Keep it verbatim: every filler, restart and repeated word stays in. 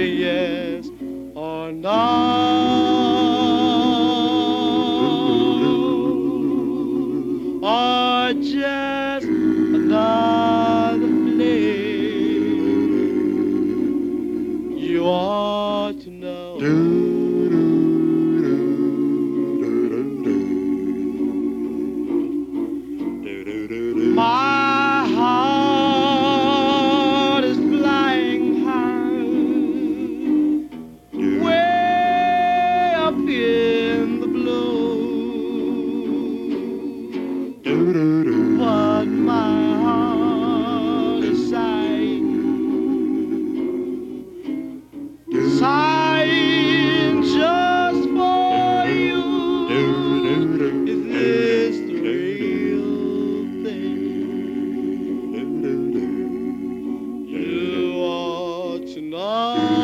yes or no. Or just another flame. You ought to know. My heart is flying high, way up in the blue. But my heart is sighing, sighing just for you. Is this the real thing? You ought to know.